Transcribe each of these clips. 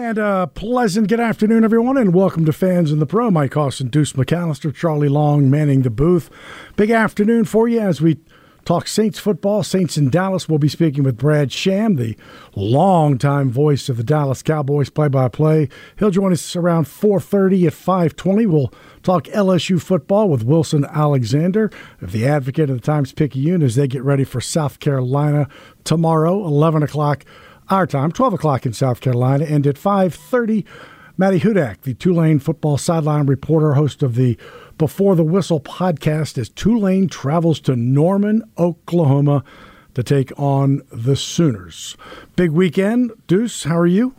And pleasant good afternoon, everyone, and welcome to Fans in the Pro. Mike Austin, Deuce McAllister, Charlie Long manning the booth. Big afternoon for you as we talk Saints football. Saints in Dallas. We'll be speaking with Brad Sham, the longtime voice of the Dallas Cowboys play-by-play. He'll join us around 4:30 at 5:20. We'll talk LSU football with Wilson Alexander of the Advocate and the Times-Picayune as they get ready for South Carolina tomorrow, 11 o'clock our time, 12 o'clock in South Carolina. And at 5:30, Matty Hudak, the Tulane football sideline reporter, host of the Before the Whistle podcast, as Tulane travels to Norman, Oklahoma to take on the Sooners. Big weekend. Deuce, how are you?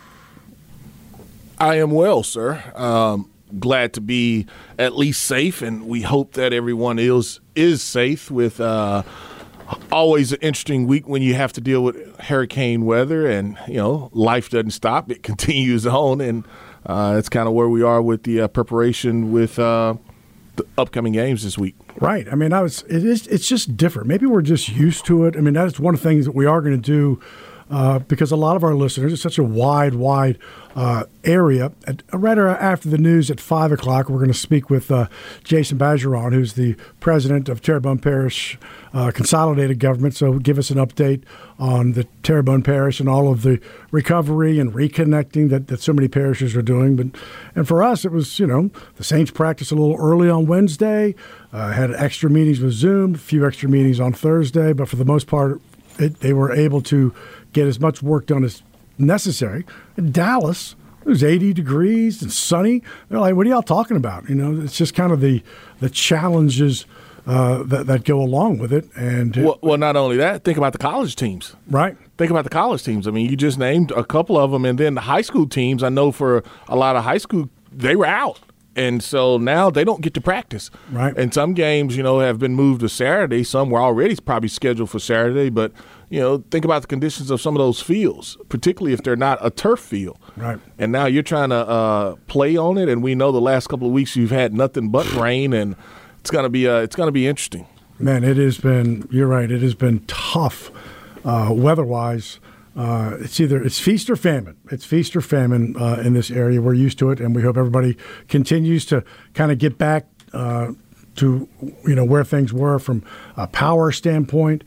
I am well, sir. Glad to be at least safe, and we hope that everyone is safe with always an interesting week when you have to deal with hurricane weather and, life doesn't stop. It continues on, and it's kind of where we are with the preparation with the upcoming games this week. Right. I mean, it's just different. Maybe we're just used to it. I mean, that is one of the things that we are going to do because a lot of our listeners, it's such a wide area. Right after the news at 5 o'clock, we're going to speak with Jason Bergeron, who's the president of Terrebonne Parish Consolidated Government. So give us an update on the Terrebonne Parish and all of the recovery and reconnecting that so many parishes are doing. And for us, it was, the Saints practiced a little early on Wednesday, had extra meetings with Zoom, a few extra meetings on Thursday, but for the most part, they were able to get as much work done as necessary. In Dallas, it was 80 degrees and sunny. They're like, what are y'all talking about? It's just kind of the challenges that go along with it. And well, not only that, think about the college teams. Right. Think about the college teams. I mean, you just named a couple of them, and then the high school teams, I know for a lot of high school, they were out. And so now they don't get to practice. Right. And some games, have been moved to Saturday. Some were already probably scheduled for Saturday. But, think about the conditions of some of those fields, particularly if they're not a turf field. Right. And now you're trying to play on it. And we know the last couple of weeks you've had nothing but rain, and it's going to be interesting. Man, you're right, it has been tough weather-wise. It's feast or famine. It's feast or famine in this area. We're used to it, and we hope everybody continues to kind of get back to where things were from a power standpoint.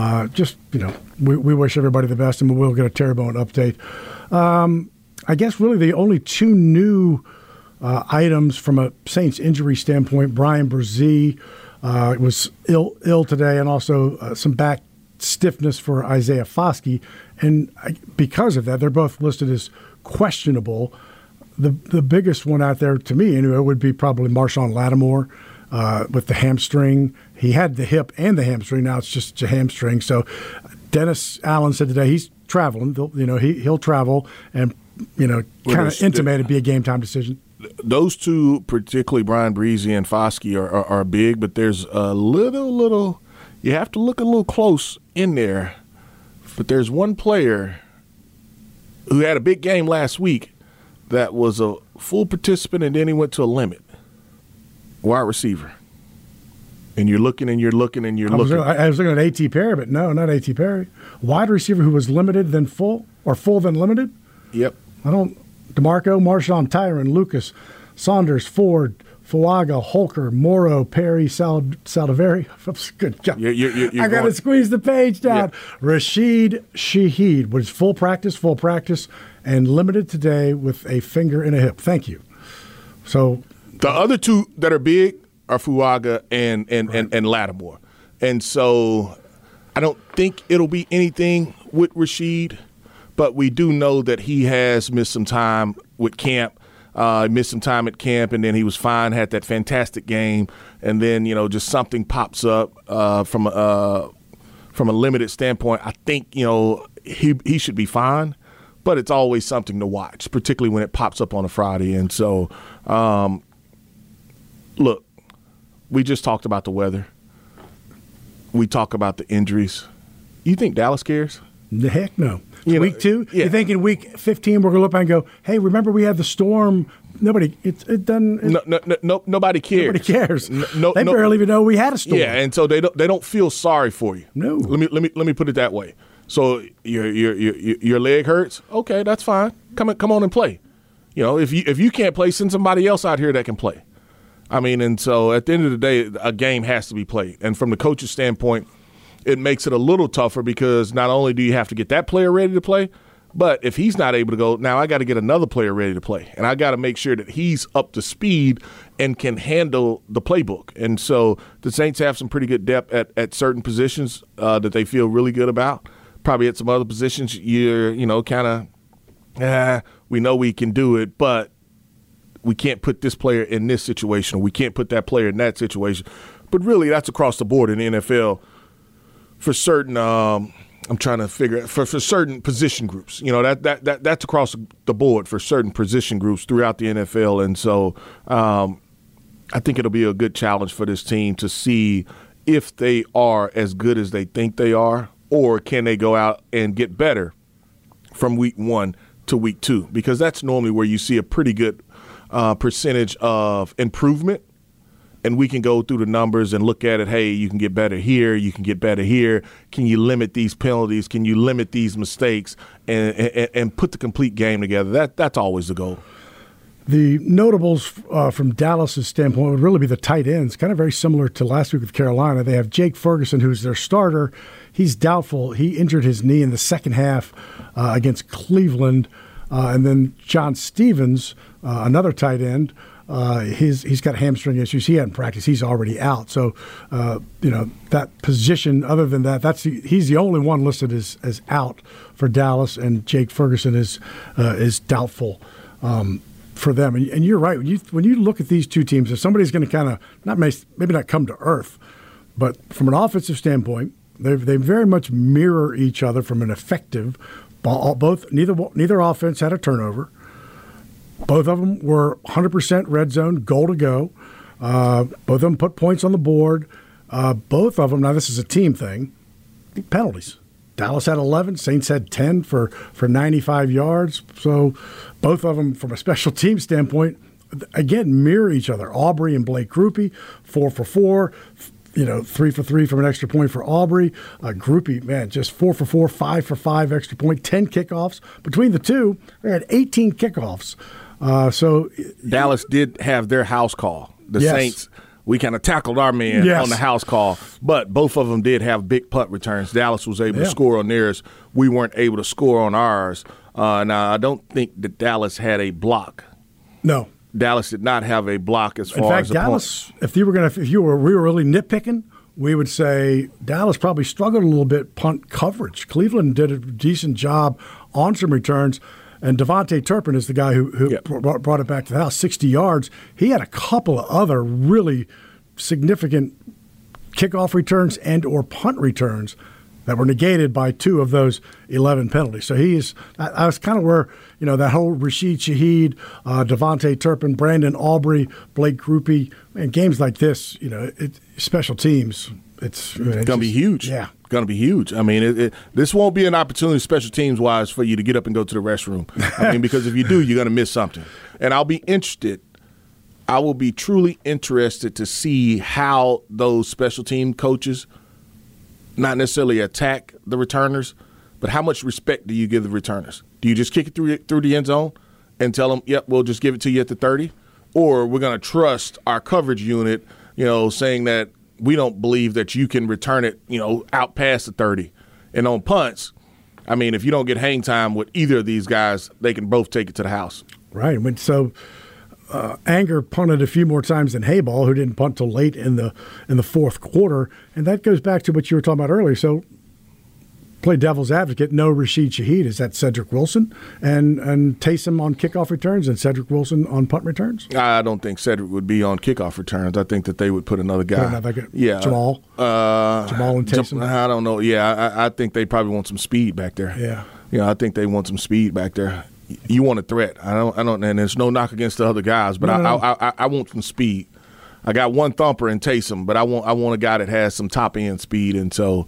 We wish everybody the best, and we'll get a Terrebonne update. I guess really the only two new items from a Saints injury standpoint. Brian Brzee was ill today, and also some back stiffness for Isaiah Foskey, and because of that, they're both listed as questionable. The biggest one out there to me, anyway, would be probably Marshawn Lattimore with the hamstring. He had the hip and the hamstring. Now it's just a hamstring. So Dennis Allen said today he's traveling. He'll travel and kind of intimate it'd be a game time decision. Those two, particularly Brian Brzee and Foskey, are big, but there's a little. You have to look a little close in there. But there's one player who had a big game last week that was a full participant, and then he went to a limit. Wide receiver. And you're looking and you're looking and you're looking. I was looking at A.T. Perry, but no, not A.T. Perry. Wide receiver who was limited then full, or full then limited? Yep. DeMarco, Marshawn, Tyron, Lucas, Saunders, Ford, Fuaga, Holker, Morrow, Perry, Saldivari. Good job. I got to squeeze the page down. Yeah. Rashid Shaheed was full practice, and limited today with a finger and a hip. Thank you. So the other two that are big are Fuaga and Lattimore. And so I don't think it'll be anything with Rashid, but we do know that he has missed some time with camp. Missed some time at camp, and then he was fine, had that fantastic game, and then, just something pops up from a limited standpoint. I think, he should be fine, but it's always something to watch, particularly when it pops up on a Friday. And so, look, we just talked about the weather. We talk about the injuries. You think Dallas cares? The heck no. Week 2, yeah. You think in week 15 we're going to look back and go, hey, remember we had the storm? Nobody, it doesn't. Nobody cares. Nobody cares. They barely even know we had a storm. Yeah, and so they don't feel sorry for you. No. Let me put it that way. So your leg hurts? Okay, that's fine. Come on and play. If you can't play, send somebody else out here that can play. I mean, and so at the end of the day, a game has to be played. And from the coach's standpoint, it makes it a little tougher because not only do you have to get that player ready to play, but if he's not able to go, now I got to get another player ready to play. And I got to make sure that he's up to speed and can handle the playbook. And so the Saints have some pretty good depth at certain positions that they feel really good about. Probably at some other positions, you're, kind of, we know we can do it, but we can't put this player in this situation, or we can't put that player in that situation. But really, that's across the board in the NFL for certain. I'm trying to figure out for certain position groups. That's across the board for certain position groups throughout the NFL, and so I think it'll be a good challenge for this team to see if they are as good as they think they are, or can they go out and get better from week 1 to week 2, because that's normally where you see a pretty good percentage of improvement. And we can go through the numbers and look at it. Hey, you can get better here. You can get better here. Can you limit these penalties? Can you limit these mistakes and put the complete game together? That's always the goal. The notables from Dallas' standpoint would really be the tight ends, kind of very similar to last week with Carolina. They have Jake Ferguson, who's their starter. He's doubtful. He injured his knee in the second half against Cleveland. And then John Stevens, another tight end, he's got hamstring issues. He hadn't practiced. He's already out. So, that position, other than that, he's the only one listed as out for Dallas, and Jake Ferguson is doubtful for them. And you're right. When you look at these two teams, if somebody's going to kind of maybe not come to earth, but from an offensive standpoint, they very much mirror each other from an effective ball. Neither offense had a turnover. Both of them were 100% red zone, goal to go. Both of them put points on the board. Both of them, now this is a team thing, penalties. Dallas had 11, Saints had 10 for 95 yards. So both of them, from a special team standpoint, again, mirror each other. Aubrey and Blake Grupe, 4 for 4. 3 for 3 from an extra point for Aubrey. Grupe, man, just 4 for 4, 5 for 5 extra point, 10 kickoffs. Between the two, they had 18 kickoffs. So Dallas did have their house call. The yes. Saints, we kind of tackled our man yes. on the house call, but both of them did have big punt returns. Dallas was able to score on theirs. We weren't able to score on ours. Now, I don't think that Dallas had a block. No. Dallas did not have a block as far as the Dallas, if we were really nitpicking, we would say Dallas probably struggled a little bit punt coverage. Cleveland did a decent job on some returns, and Devontae Turpin is the guy who brought it back to the house, 60 yards. He had a couple of other really significant kickoff returns and or punt returns that were negated by 2 of those 11 penalties. So I was kind of where, that whole Rashid Shaheed, Devontae Turpin, Brandon Aubrey, Blake Grupe, and games like this, special teams, it's going to be huge. Yeah. Going to be huge. I mean, this won't be an opportunity special teams-wise for you to get up and go to the restroom. I mean, because if you do, you're going to miss something. And I'll be interested. I will be truly interested to see how those special team coaches not necessarily attack the returners, but how much respect do you give the returners? Do you just kick it through the end zone and tell them, yep, we'll just give it to you at the 30? Or we're going to trust our coverage unit, saying that we don't believe that you can return it, out past the 30. And on punts, I mean, if you don't get hang time with either of these guys, they can both take it to the house. Right. So Anger punted a few more times than Hayball, who didn't punt till late in the fourth quarter. And that goes back to what you were talking about earlier. So play devil's advocate, no Rashid Shaheed. Is that Cedric Wilson and Taysom on kickoff returns and Cedric Wilson on punt returns? I don't think Cedric would be on kickoff returns. I think that they would put another guy. Yeah. Jamal and Taysom? I don't know. Yeah, I think they probably want some speed back there. Yeah. I think they want some speed back there. You want a threat. I don't, and there's no knock against the other guys, but I want some speed. I got one thumper in Taysom, but I want a guy that has some top end speed, and so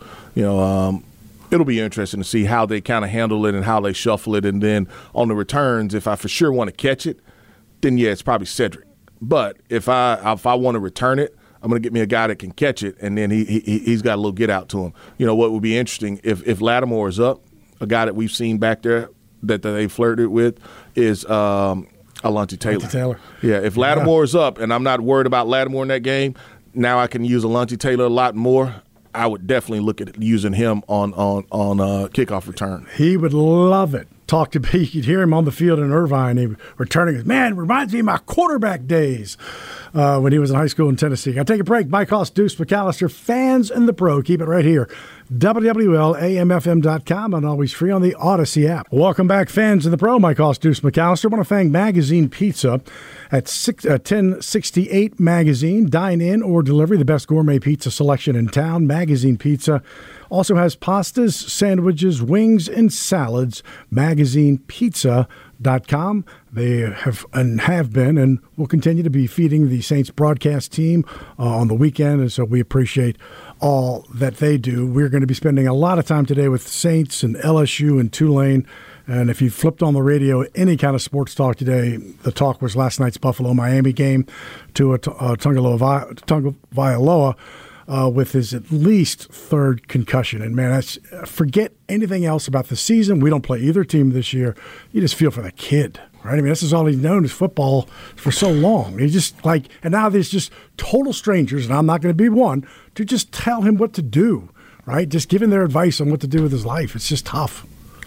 it'll be interesting to see how they kind of handle it and how they shuffle it, and then on the returns, if I for sure want to catch it, then yeah, it's probably Cedric. But if I want to return it, I'm going to get me a guy that can catch it, and then he's got a little get out to him. You know, what would be interesting if Lattimore is up, a guy that we've seen back there that they flirted with is Alontae Taylor. Yeah, if Lattimore is up, and I'm not worried about Lattimore in that game, now I can use Alontae Taylor a lot more. I would definitely look at using him on kickoff return. He would love it. You could hear him on the field in Irvine. He returning. Man, reminds me of my quarterback days when he was in high school in Tennessee. I'll take a break. Mike Hoss, Deuce McAllister, Fans in the Pro. Keep it right here. WWLAMFM.com and always free on the Odyssey app. Welcome back, Fans in the Pro. Mike Hoss, Deuce McAllister. I want to thank Magazine Pizza at 1068 Magazine. Dine in or delivery, the best gourmet pizza selection in town. Magazine Pizza also has pastas, sandwiches, wings, and salads. MagazinePizza.com. They have been and will continue to be feeding the Saints broadcast team on the weekend, and so we appreciate all that they do. We're going to be spending a lot of time today with Saints and LSU and Tulane. And if you flipped on the radio, any kind of sports talk today, the talk was last night's Buffalo-Miami game to Tagovailoa with his at least third concussion. And, man, forget anything else about the season. We don't play either team this year. You just feel for the kid, right? I mean, this is all he's known is football for so long. He just and now there's just total strangers, and I'm not going to be one, to just tell him what to do, right? Just giving their advice on what to do with his life. It's just tough.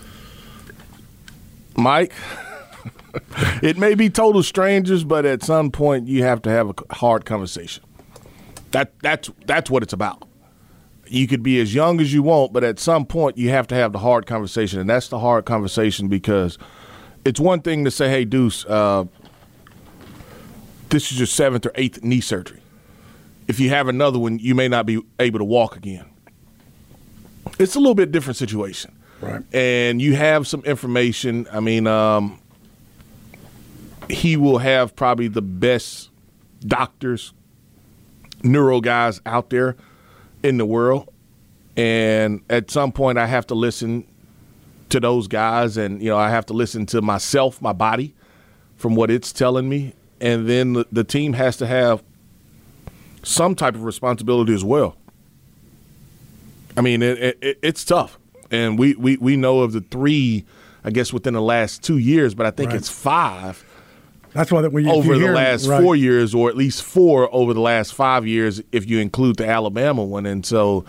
Mike, it may be total strangers, but at some point you have to have a hard conversation. That's what it's about. You could be as young as you want, but at some point you have to have the hard conversation, and that's the hard conversation because it's one thing to say, hey, Deuce, this is your 7th or 8th knee surgery. If you have another one, you may not be able to walk again. It's a little bit different situation. Right. And you have some information. I mean, he will have probably the best doctors, neuro guys out there in the world. And at some point I have to listen to those guys, and, you know, I have to listen to myself, my body, from what it's telling me. And then the team has to have some type of responsibility as well. I mean, it's tough. And we know of the 3, I guess, within the last 2 years, but I think it's 5. That's why when over the last 4 years, or at least 4 over the last 5 years, if you include the Alabama one. And so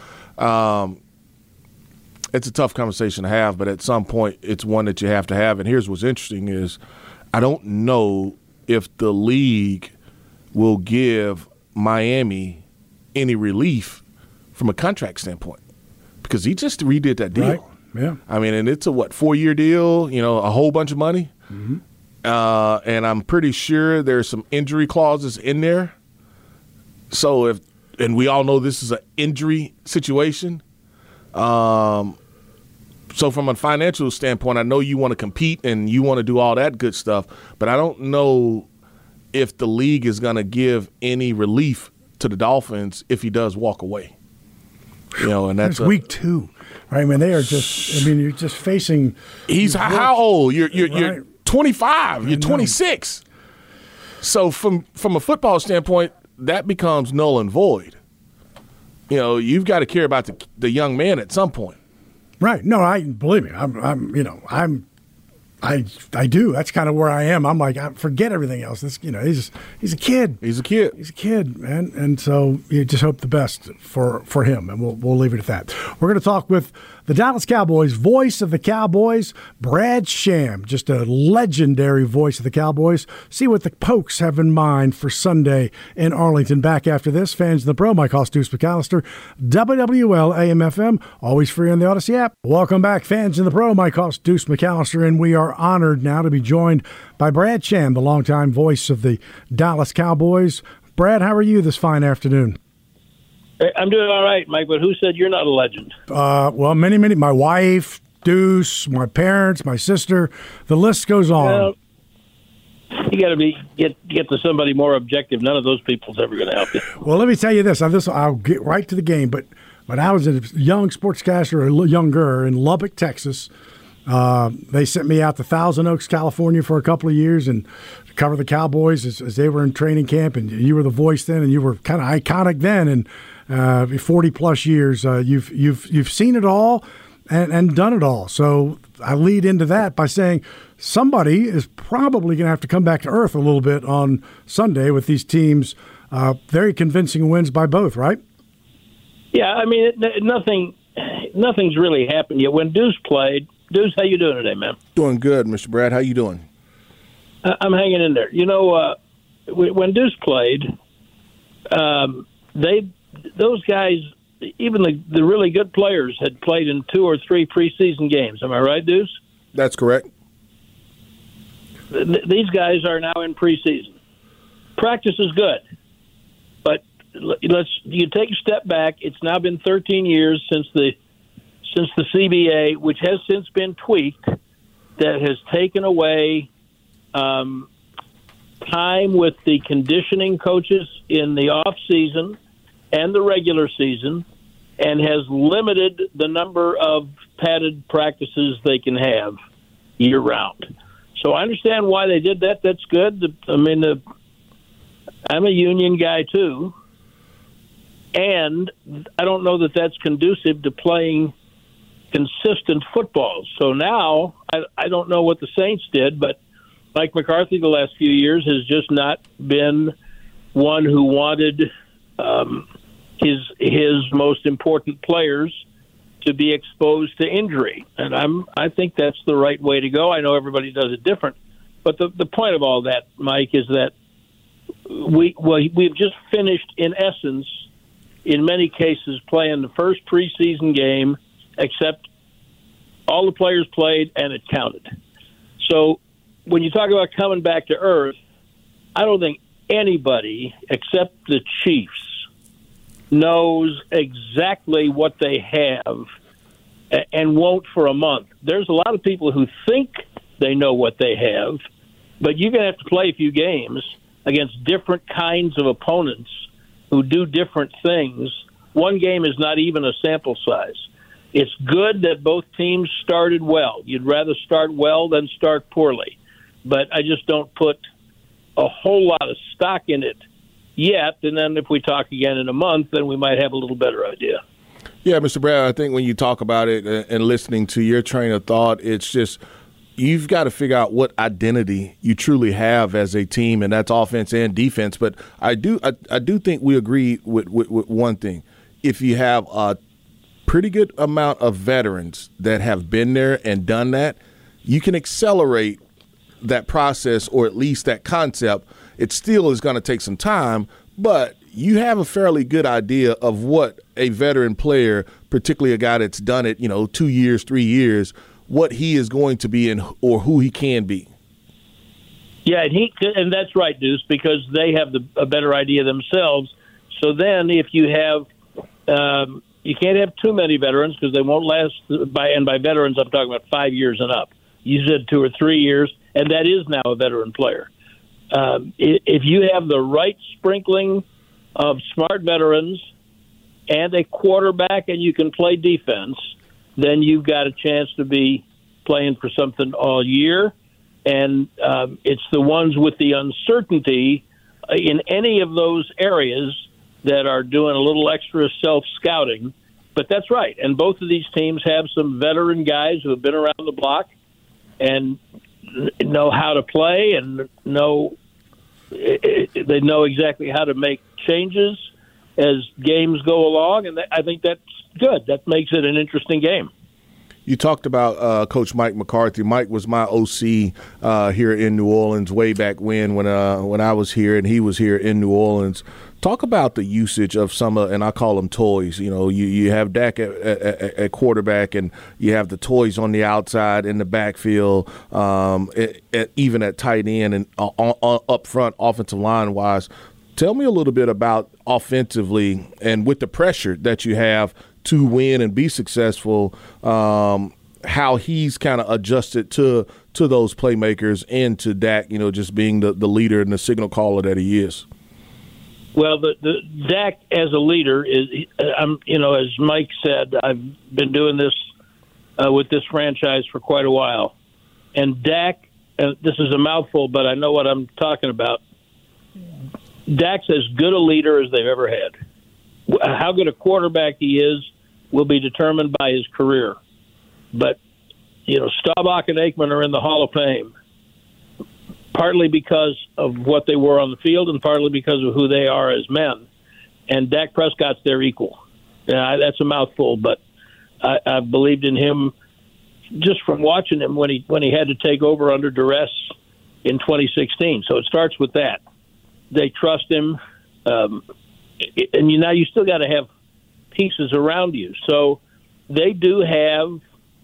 it's a tough conversation to have, but at some point it's one that you have to have. And here's what's interesting is I don't know if the league will give Miami any relief from a contract standpoint because he just redid that deal. Right. Yeah. I mean, and it's a 4-year deal, you know, a whole bunch of money. Mm-hmm. And I'm pretty sure there's some injury clauses in there. So and we all know this is an injury situation. So from a financial standpoint, I know you want to compete and you want to do all that good stuff, but I don't know if the league is going to give any relief to the Dolphins if he does walk away. You know, and that's week 2. Right? I mean, they are just. I mean, you're just facing. He's how old? You're 25. You're 26. So from a football standpoint, that becomes null and void. You know, you've got to care about the young man at some point. Right. No, believe me. I do. That's kind of where I am. I'm like, I forget everything else. This, you know, he's a kid. He's a kid. He's a kid, man. And so you just hope the best for him, and we'll leave it at that. We're going to talk with the Dallas Cowboys, voice of the Cowboys, Brad Sham, just a legendary voice of the Cowboys. See what the Pokes have in mind for Sunday in Arlington. Back after this, Fans in the Pro, Mike Hoss, Deuce McAllister, WWL AM/FM, always free on the Odyssey app. Welcome back, Fans in the Pro, Mike Hoss, Deuce McAllister, and we are honored now to be joined by Brad Sham, the longtime voice of the Dallas Cowboys. Brad, how are you this fine afternoon? I'm doing all right, Mike, but who said you're not a legend? Well, many. My wife, Deuce, my parents, my sister, the list goes on. Well, you got to get to somebody more objective. None of those people's ever going to help you. Well, let me tell you this. I'll get right to the game, but when I was a young sportscaster, or younger, in Lubbock, Texas, They sent me out to Thousand Oaks, California for a couple of years and to cover the Cowboys as they were in training camp. And you were the voice then, and you were kind of iconic then. And 40-plus years, you've seen it all and done it all. So I lead into that by saying somebody is probably going to have to come back to earth a little bit on Sunday with these teams. Very convincing wins by both, right? Yeah, I mean, nothing's really happened yet. When Deuce played, Deuce, how you doing today, man? Doing good, Mr. Brad. How you doing? I'm hanging in there. You know, when Deuce played, those guys, even the really good players, had played in 2 or 3 preseason games. Am I right, Deuce? That's correct. These guys are now in preseason. Practice is good, but you take a step back. It's now been 13 years since the CBA, which has since been tweaked, that has taken away time with the conditioning coaches in the off season and the regular season, and has limited the number of padded practices they can have year round. So I understand why they did that. That's good. I mean, I'm a union guy too, and I don't know that that's conducive to playing consistent football. So now I don't know what the Saints did, but Mike McCarthy the last few years has just not been one who wanted his most important players to be exposed to injury. And I think that's the right way to go. I know everybody does it different. But the point of all that, Mike, is that we've just finished, in essence, in many cases, playing the first preseason game, except all the players played and it counted. So when you talk about coming back to earth, I don't think anybody except the Chiefs knows exactly what they have and won't for a month. There's a lot of people who think they know what they have, but you're going to have to play a few games against different kinds of opponents who do different things. One game is not even a sample size. It's good that both teams started well. You'd rather start well than start poorly. But I just don't put a whole lot of stock in it yet. And then if we talk again in a month, then we might have a little better idea. Yeah, Mr. Brad, I think when you talk about it and listening to your train of thought, it's just you've got to figure out what identity you truly have as a team, and that's offense and defense. But I do think we agree with one thing. If you have a pretty good amount of veterans that have been there and done that, you can accelerate that process, or at least that concept. It still is going to take some time, but you have a fairly good idea of what a veteran player, particularly a guy that's done it, 2 years, 3 years, what he is going to be or who he can be. Yeah, and that's right, Deuce, because they have a better idea themselves. So then if you have you can't have too many veterans because they won't last. By veterans, I'm talking about 5 years and up. You said 2 or 3 years, and that is now a veteran player. If you have the right sprinkling of smart veterans and a quarterback and you can play defense, then you've got a chance to be playing for something all year. And it's the ones with the uncertainty in any of those areas that are doing a little extra self-scouting. But that's right. And both of these teams have some veteran guys who have been around the block and know how to play and they know exactly how to make changes as games go along. And I think that's good. That makes it an interesting game. You talked about Coach Mike McCarthy. Mike was my OC here in New Orleans way back when I was here and he was here in New Orleans. Talk about the usage of some and I call them toys. You have Dak at quarterback and you have the toys on the outside in the backfield, even at tight end and up front offensive line-wise. Tell me a little bit about offensively and with the pressure that you have to win and be successful, how he's kind of adjusted to those playmakers and to Dak, just being the leader and the signal caller that he is. Well, the Dak as a leader is, as Mike said, I've been doing this with this franchise for quite a while. And Dak, this is a mouthful, but I know what I'm talking about. Dak's as good a leader as they've ever had. How good a quarterback he is will be determined by his career. But, Staubach and Aikman are in the Hall of Fame, partly because of what they were on the field and partly because of who they are as men. And Dak Prescott's their equal. That's a mouthful, but I've believed in him just from watching him when he had to take over under duress in 2016. So it starts with that. They trust him, and now you still got to have pieces around you. So they do have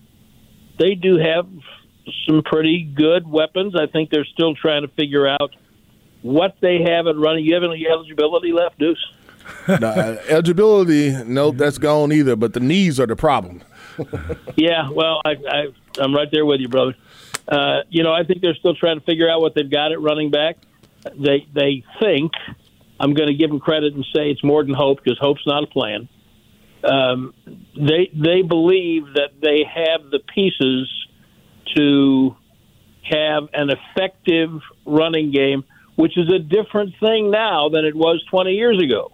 some pretty good weapons. I think they're still trying to figure out what they have at running. You have any eligibility left, Deuce? No, eligibility, nope, that's gone either. But the knees are the problem. Yeah, well, I'm right there with you, brother. I think they're still trying to figure out what they've got at running back. They think, I'm going to give them credit and say it's more than hope, because hope's not a plan. They believe that they have the pieces to have an effective running game, which is a different thing now than it was 20 years ago.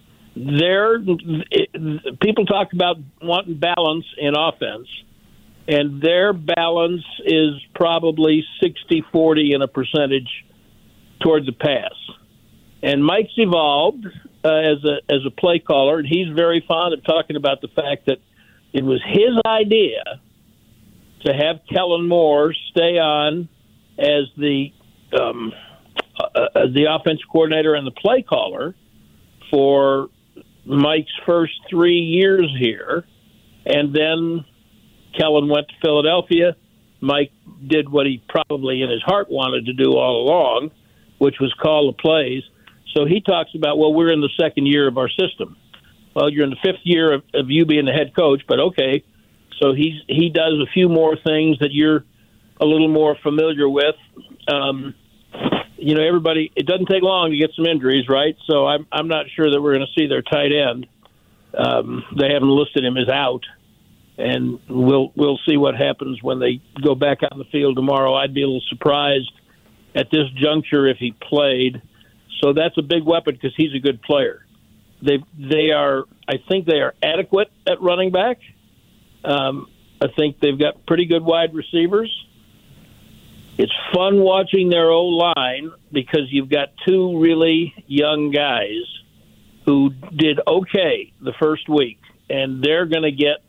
People talk about wanting balance in offense, and their balance is probably 60-40 in a percentage toward the pass. And Mike's evolved as a play caller, and he's very fond of talking about the fact that it was his idea to have Kellen Moore stay on as the offensive coordinator and the play caller for Mike's first 3 years here, and then Kellen went to Philadelphia. Mike did what he probably in his heart wanted to do all along, which was call the plays. So he talks about, well, we're in the second year of our system. Well, you're in the fifth year of you being the head coach, but okay. So he does a few more things that you're a little more familiar with. Everybody, it doesn't take long to get some injuries, right? So I'm not sure that we're going to see their tight end. They haven't listed him as out, and we'll see what happens when they go back out in the field tomorrow. I'd be a little surprised at this juncture if he played. So that's a big weapon because he's a good player. I think they are adequate at running back. I think they've got pretty good wide receivers. It's fun watching their O-line because you've got two really young guys who did okay the first week, and they're going to get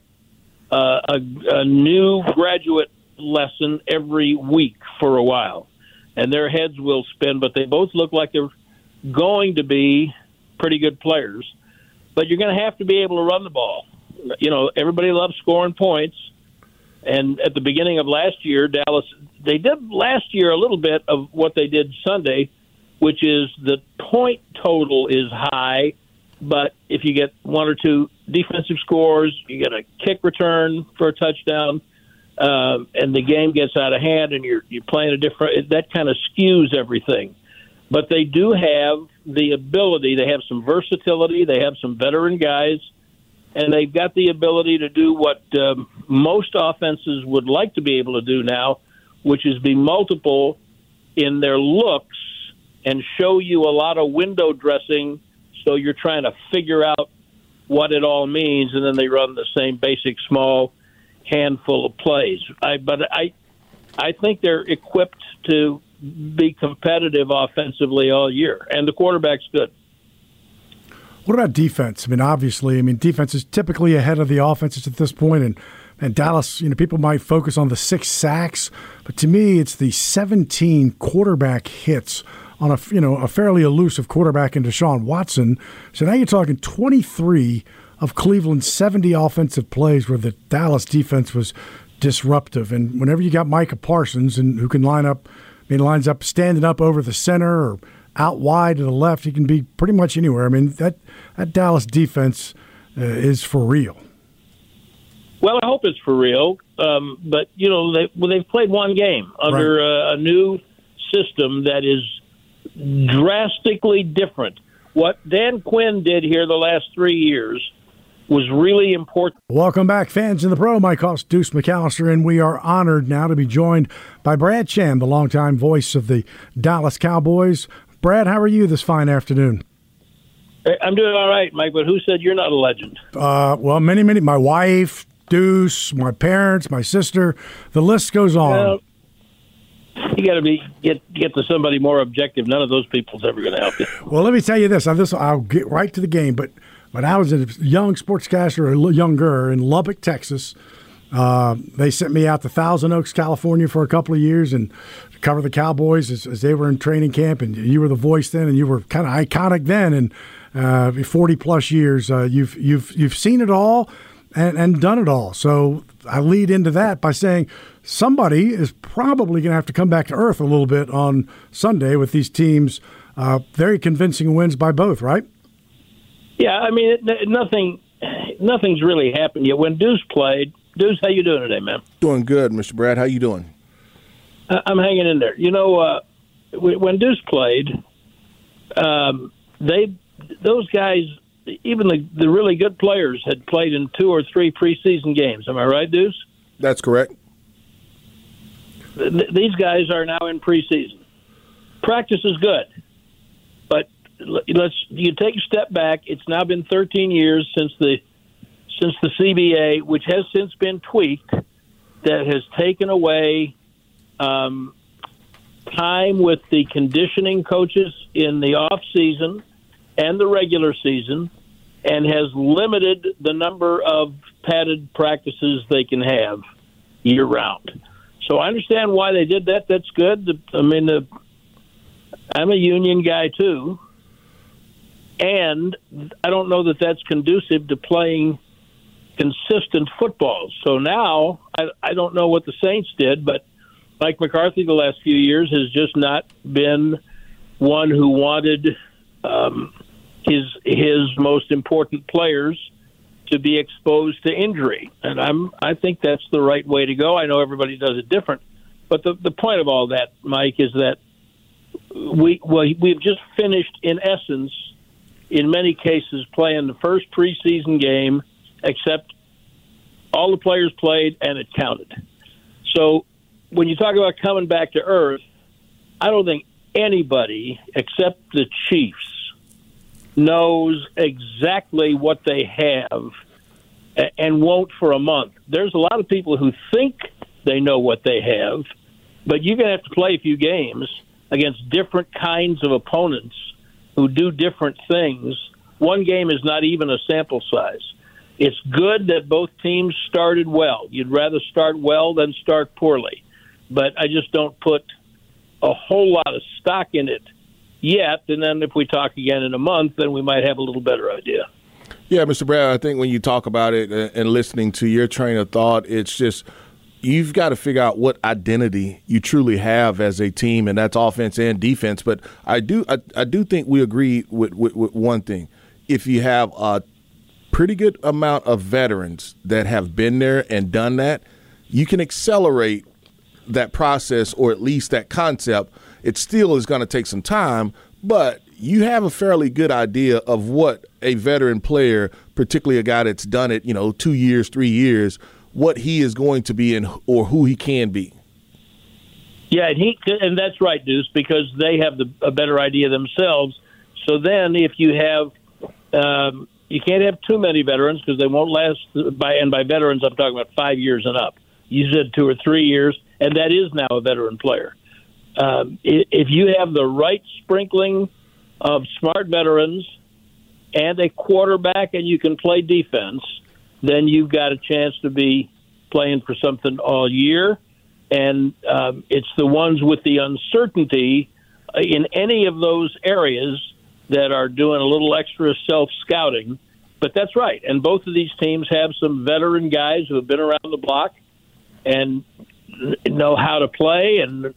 a new graduate lesson every week for a while, and their heads will spin, but they both look like they're going to be pretty good players. But you're going to have to be able to run the ball. Everybody loves scoring points. And at the beginning of last year, Dallas, they did last year a little bit of what they did Sunday, which is the point total is high, but if you get one or two defensive scores, you get a kick return for a touchdown, and the game gets out of hand and you're playing that kind of skews everything. But they do have the ability, they have some versatility, they have some veteran guys, and they've got the ability to do what most offenses would like to be able to do now, which is be multiple in their looks and show you a lot of window dressing, so you're trying to figure out what it all means, and then they run the same basic small handful of plays. But I think they're equipped to be competitive offensively all year, and the quarterback's good. What about defense? Obviously, defense is typically ahead of the offenses at this point, and Dallas, people might focus on the 6 sacks, but to me, it's the 17 quarterback hits on a fairly elusive quarterback in Deshaun Watson. So now you're talking 23 of Cleveland's 70 offensive plays where the Dallas defense was disruptive. And whenever you got Micah Parsons, and who can lines up standing up over the center or out wide to the left, he can be pretty much anywhere. That Dallas defense is for real. Well, I hope it's for real. But they've played one game under a new system that is drastically different. What Dan Quinn did here the last 3 years was really important. Welcome back, fans in the Pro. Mike Hoss, Deuce McAllister, and we are honored now to be joined by Brad Sham, the longtime voice of the Dallas Cowboys. Brad, how are you this fine afternoon? I'm doing all right, Mike, but who said you're not a legend? Well, many. My wife, Deuce, my parents, my sister, the list goes on. Well, you got to get to somebody more objective. None of those people's ever going to help you. Well, let me tell you this. I'll get right to the game, but when I was a young sportscaster, or younger, in Lubbock, Texas, they sent me out to Thousand Oaks, California for a couple of years and to cover the Cowboys as they were in training camp, and you were the voice then, and you were kind of iconic then, and 40-plus years, you've seen it all and done it all. So I lead into that by saying somebody is probably going to have to come back to earth a little bit on Sunday with these teams. Very convincing wins by both, right? Yeah, I mean, nothing's really happened yet. When Deuce played, Deuce, how you doing today, man? Doing good, Mr. Brad. How you doing? I'm hanging in there. You know, when Deuce played, those guys, even the really good players, had played in 2 or 3 preseason games. Am I right, Deuce? That's correct. These guys are now in preseason. Practice is good, but you take a step back. It's now been 13 years since the CBA, which has since been tweaked, that has taken away time with the conditioning coaches in the off season and the regular season, and has limited the number of padded practices they can have year round. So I understand why they did that. That's good. I mean, I'm a union guy too, and I don't know that that's conducive to playing consistent football. So now I don't know what the Saints did, but Mike McCarthy the last few years has just not been one who wanted his most important players to be exposed to injury, and I think that's the right way to go. I know everybody does it different, but the point of all that, Mike, is that we've just finished, in essence, in many cases, playing the first preseason game, except all the players played and it counted. So when you talk about coming back to earth, I don't think anybody except the Chiefs knows exactly what they have and won't for a month. There's a lot of people who think they know what they have, but you're going to have to play a few games against different kinds of opponents who do different things. One game is not even a sample size. It's good that both teams started well. You'd rather start well than start poorly. But I just don't put a whole lot of stock in it yet. And then if we talk again in a month, then we might have a little better idea. Yeah, Mr. Brad, I think when you talk about it and listening to your train of thought, it's just you've got to figure out what identity you truly have as a team, and that's offense and defense. But I do think we agree with one thing. If you have a pretty good amount of veterans that have been there and done that, you can accelerate that process, or at least that concept. It still is going to take some time, but you have a fairly good idea of what a veteran player, particularly a guy that's done it, 2 years, 3 years, what he is going to be or who he can be. Yeah, and that's right, Deuce, because they have a better idea themselves. So then if you have you can't have too many veterans because they won't last. By veterans, I'm talking about 5 years and up. You said 2 or 3 years, and that is now a veteran player. If you have the right sprinkling of smart veterans and a quarterback and you can play defense, then you've got a chance to be playing for something all year. And it's the ones with the uncertainty in any of those areas that are doing a little extra self-scouting. But that's right. And both of these teams have some veteran guys who have been around the block and know how to play and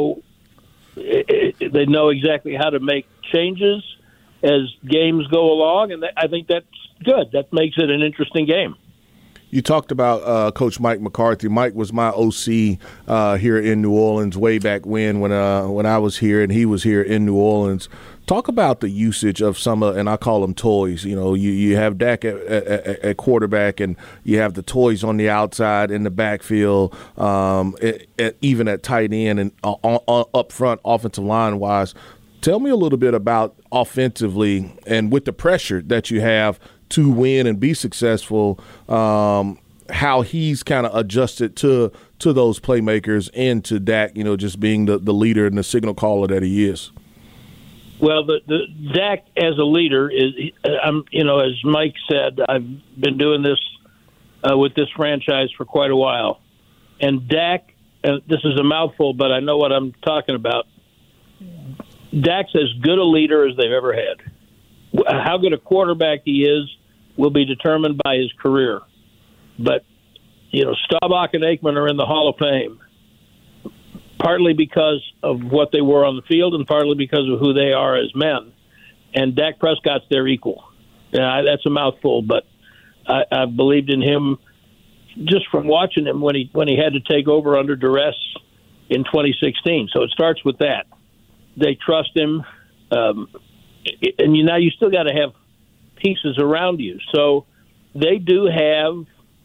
they know exactly how to make changes as games go along. And I think that's good. That makes it an interesting game. You talked about Coach Mike McCarthy. Mike was my OC here in New Orleans way back when I was here and he was here in New Orleans. Talk about the usage of some and I call them toys. You know, you have Dak at quarterback, and you have the toys on the outside in the backfield, even at tight end and up front, offensive line wise. Tell me a little bit about offensively and with the pressure that you have to win and be successful, how he's kind of adjusted to those playmakers and to Dak, you know, just being the leader and the signal caller that he is. Well, the Dak as a leader is, as Mike said, I've been doing this with this franchise for quite a while, and Dak. This is a mouthful, but I know what I'm talking about. Dak's as good a leader as they've ever had. How good a quarterback he is will be determined by his career. But, Staubach and Aikman are in the Hall of Fame, partly because of what they were on the field and partly because of who they are as men. And Dak Prescott's their equal. That's a mouthful, but I've believed in him just from watching him when he had to take over under duress in 2016. So it starts with that. They trust him, and now you still got to have pieces around you. So they do have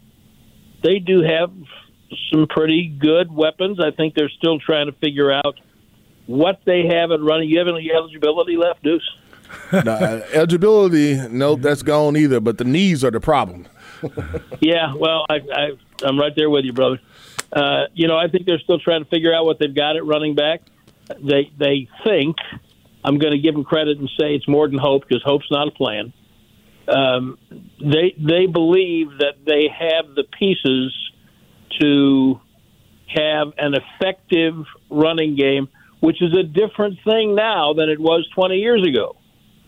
some pretty good weapons. I think they're still trying to figure out what they have at running. You have any eligibility left, Deuce? No, eligibility, nope, that's gone either. But the knees are the problem. Yeah, well, I'm right there with you, brother. I think they're still trying to figure out what they've got at running back. They think, I'm going to give them credit and say it's more than hope, because hope's not a plan. They believe that they have the pieces to have an effective running game, which is a different thing now than it was 20 years ago.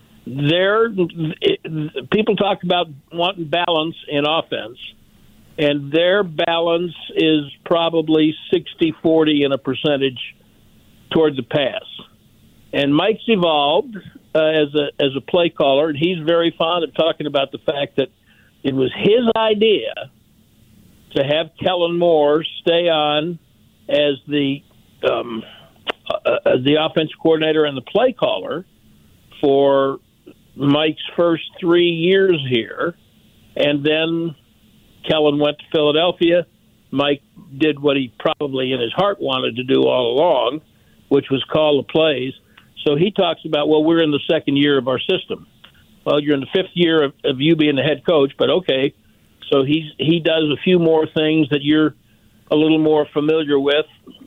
People talk about wanting balance in offense, and their balance is probably 60-40 in a percentage toward the pass. And Mike's evolved as a play caller, and he's very fond of talking about the fact that it was his idea to have Kellen Moore stay on as the offensive coordinator and the play caller for Mike's first 3 years here, and then Kellen went to Philadelphia. Mike did what he probably in his heart wanted to do all along, which was call the plays. So he talks about, well, we're in the second year of our system. Well, you're in the fifth year of you being the head coach, but okay. So he does a few more things that you're a little more familiar with.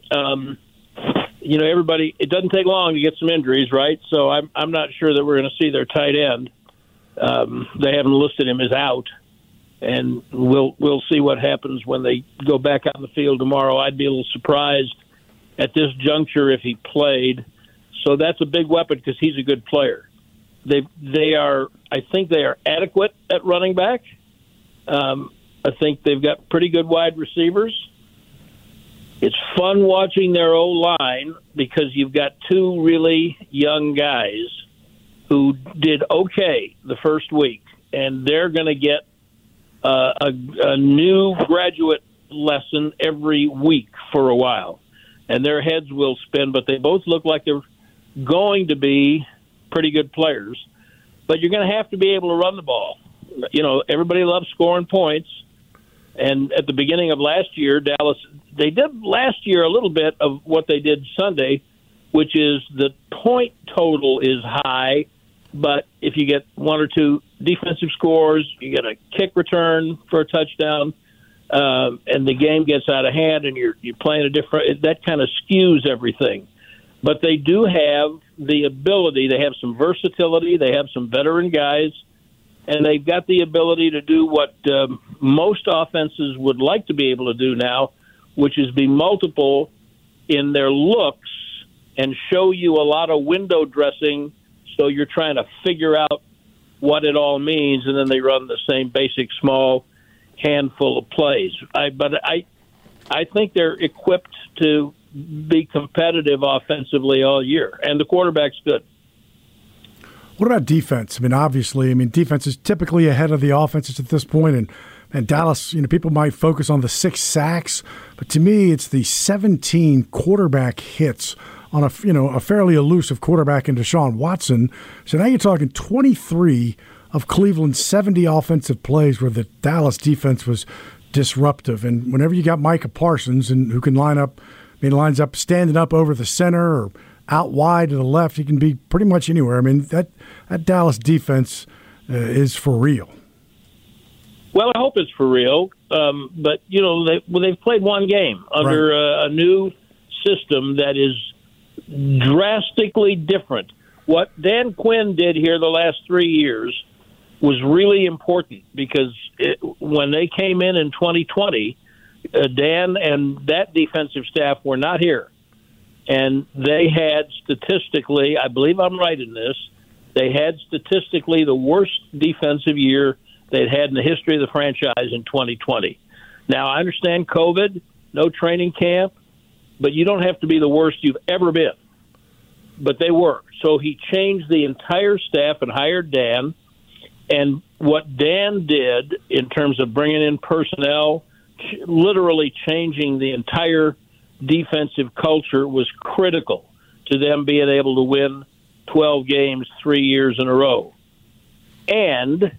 Everybody, it doesn't take long to get some injuries, right? So I'm not sure that we're going to see their tight end. They haven't listed him as out, and we'll see what happens when they go back out in the field tomorrow. I'd be a little surprised at this juncture if he played. So that's a big weapon because he's a good player. I think they are adequate at running back. I think they've got pretty good wide receivers. It's fun watching their O-line because you've got two really young guys who did okay the first week, and they're going to get a new graduate lesson every week for a while. And their heads will spin, but they both look like they're going to be pretty good players. But you're going to have to be able to run the ball. Everybody loves scoring points. And at the beginning of last year, Dallas, they did last year a little bit of what they did Sunday, which is the point total is high, but if you get one or two defensive scores, you get a kick return for a touchdown, and the game gets out of hand and you're playing that kind of skews everything. But they do have the ability, they have some versatility, they have some veteran guys, and they've got the ability to do what most offenses would like to be able to do now, which is be multiple in their looks and show you a lot of window dressing, so you're trying to figure out what it all means, and then they run the same basic small handful of plays. But I think they're equipped to be competitive offensively all year, and the quarterback's good. What about defense? Obviously, defense is typically ahead of the offenses at this point, and And Dallas, people might focus on the 6 sacks, but to me, it's the 17 quarterback hits on a fairly elusive quarterback in Deshaun Watson. So now you're talking 23 of Cleveland's 70 offensive plays where the Dallas defense was disruptive. And whenever you got Micah Parsons, and who can lines up standing up over the center or out wide to the left, he can be pretty much anywhere. I mean, that Dallas defense is for real. Well, I hope it's for real, but they've played one game under a new system that is drastically different. What Dan Quinn did here the last 3 years was really important because when they came in 2020, Dan and that defensive staff were not here, and they had statistically, I believe I'm right in this, they had statistically the worst defensive year they'd had in the history of the franchise in 2020. Now, I understand COVID, no training camp, but you don't have to be the worst you've ever been. But they were. So he changed the entire staff and hired Dan. And what Dan did in terms of bringing in personnel, literally changing the entire defensive culture, was critical to them being able to win 12 games 3 years in a row. And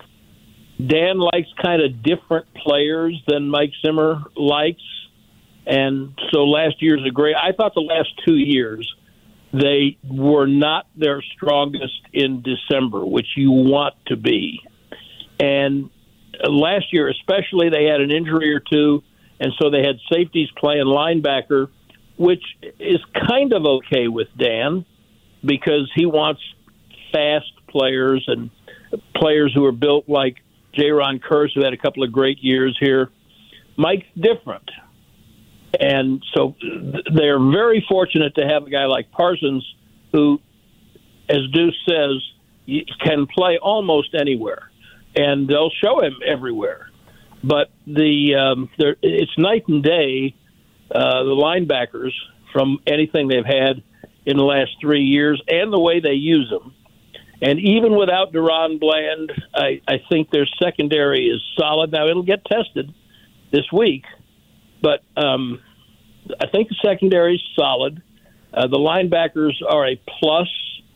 Dan likes kind of different players than Mike Zimmer likes. And so last year's I thought the last 2 years, they were not their strongest in December, which you want to be. And last year, especially, they had an injury or two, and so they had safeties playing linebacker, which is kind of okay with Dan because he wants fast players and players who are built like Jaron Kearse, who had a couple of great years here. Mike's different. And so they're very fortunate to have a guy like Parsons who, as Deuce says, can play almost anywhere. And they'll show him everywhere. But it's night and day, the linebackers, from anything they've had in the last 3 years and the way they use them. And even without Deron Bland, I think their secondary is solid. Now, it'll get tested this week, but I think the secondary is solid. The linebackers are a plus.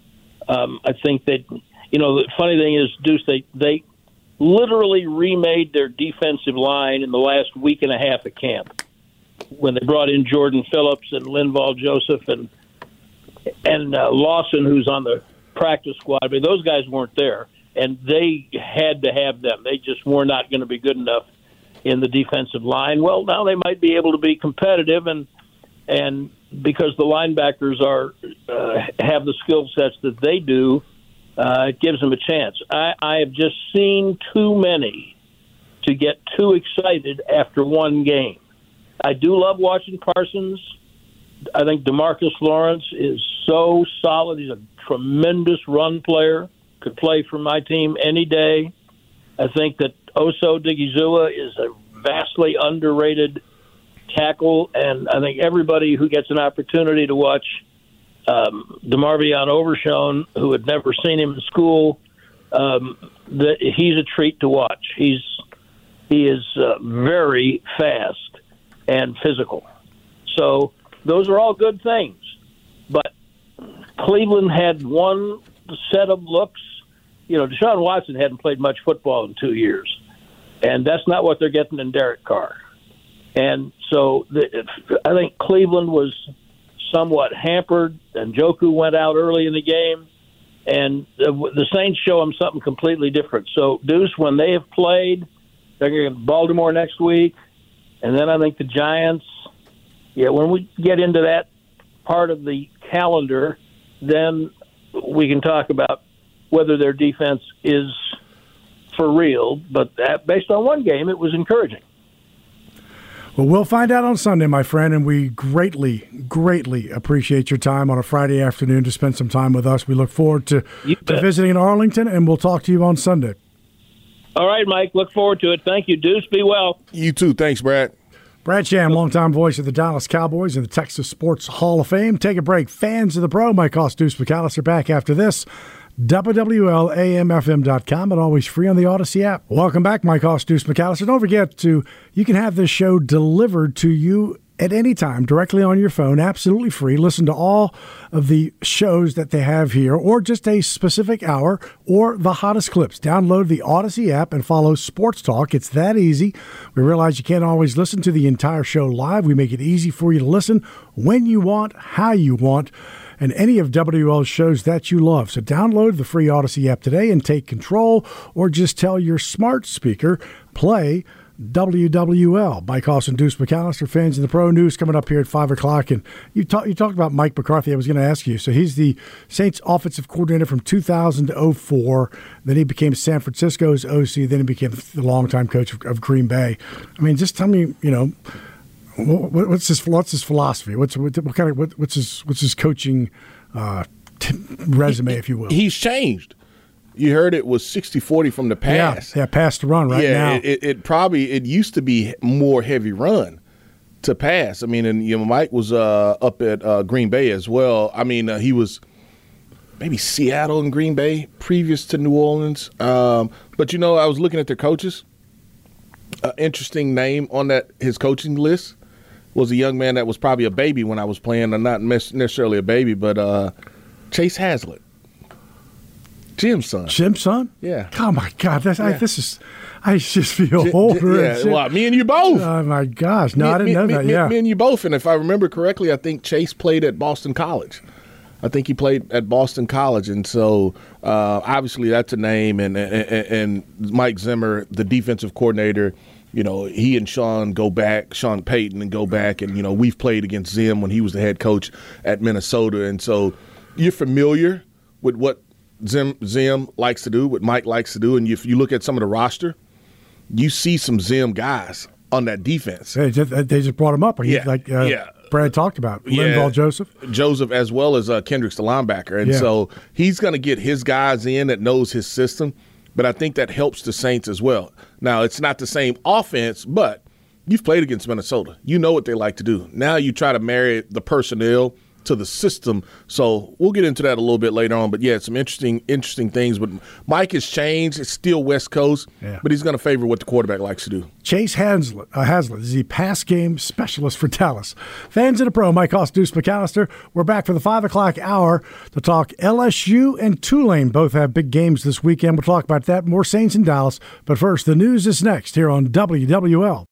I think that, the funny thing is, Deuce, they literally remade their defensive line in the last week and a half of camp when they brought in Jordan Phillips and Linval Joseph and Lawson, who's on the practice squad. I mean, those guys weren't there, and they had to have them. They just were not going to be good enough in the defensive line. Well, now they might be able to be competitive, and because the linebackers have the skill sets that they do, it gives them a chance. I have just seen too many to get too excited after one game. I do love watching Parsons. I think DeMarcus Lawrence is so solid. He's a tremendous run player. Could play for my team any day. I think that Oso Digizua is a vastly underrated tackle, and I think everybody who gets an opportunity to watch DeMarvion Overshown, who had never seen him in school, that he's a treat to watch. He is very fast and physical. So those are all good things. But Cleveland had one set of looks. Deshaun Watson hadn't played much football in 2 years, and that's not what they're getting in Derek Carr. And so I think Cleveland was somewhat hampered, and Njoku went out early in the game, and the Saints show them something completely different. So, Deuce, when they have played, they're going to Baltimore next week, and then I think the Giants. Yeah, when we get into that part of the calendar, then we can talk about whether their defense is for real. But based on one game, it was encouraging. Well, we'll find out on Sunday, my friend, and we greatly, greatly appreciate your time on a Friday afternoon to spend some time with us. We look forward to visiting in Arlington, and we'll talk to you on Sunday. All right, Mike. Look forward to it. Thank you, Deuce. Be well. You too. Thanks, Brad. Brad Sham, longtime voice of the Dallas Cowboys and the Texas Sports Hall of Fame. Take a break. Fans of the Pro, Mike Koss, Deuce McAllister, back after this. WWLAMFM.com, and always free on the Odyssey app. Welcome back, Mike Hoss, Deuce McAllister. Don't forget you can have this show delivered to you at any time, directly on your phone, absolutely free. Listen to all of the shows that they have here, or just a specific hour, or the hottest clips. Download the Odyssey app and follow Sports Talk. It's that easy. We realize you can't always listen to the entire show live. We make it easy for you to listen when you want, how you want, and any of WL's shows that you love. So download the free Odyssey app today and take control, or just tell your smart speaker, play WWL. Mike Hoss and Deuce McAllister, Fans in the Pro News, coming up here at 5 o'clock. And you talked about Mike McCarthy. I was going to ask you. So he's the Saints offensive coordinator from 2000 to 04. Then he became San Francisco's OC. Then he became the longtime coach of Green Bay. I mean, just tell me, what's his philosophy? What's his coaching resume, if you will? He's changed. You heard it was 60-40 from the pass. Yeah, pass to run now. It used to be more heavy run to pass. I mean, and Mike was up at Green Bay as well. I mean, he was maybe Seattle and Green Bay previous to New Orleans. But I was looking at their coaches. Interesting name on his coaching list was a young man that was probably a baby when I was playing, or not necessarily a baby, but Chase Hazlitt. Jim's son? Yeah. Oh, my God. I just feel older. Yeah, well, me and you both. Oh, my gosh. No, I didn't know that. Yeah. Me and you both. And if I remember correctly, I think Chase played at Boston College. I think he played at Boston College. And so, obviously, that's a name. And Mike Zimmer, the defensive coordinator, he and Sean Payton, and go back. And, we've played against Zim when he was the head coach at Minnesota. And so you're familiar with what Zim likes to do, what Mike likes to do, and if you look at some of the roster, you see some Zim guys on that defense. They just brought him up. Brad talked about. Linval Joseph, as well as Kendricks, the linebacker. And so he's going to get his guys in that knows his system, but I think that helps the Saints as well. Now, it's not the same offense, but you've played against Minnesota. You know what they like to do. Now you try to marry the personnel to the system. So we'll get into that a little bit later on. But, some interesting things. But Mike has changed. It's still West Coast, but he's going to favor what the quarterback likes to do. Chase Hazlitt is the pass game specialist for Dallas. Fans in the Pro, Mike Hoss, Deuce McAllister. We're back for the 5 o'clock hour to talk LSU and Tulane. Both have big games this weekend. We'll talk about that. More Saints in Dallas. But first, the news is next here on WWL.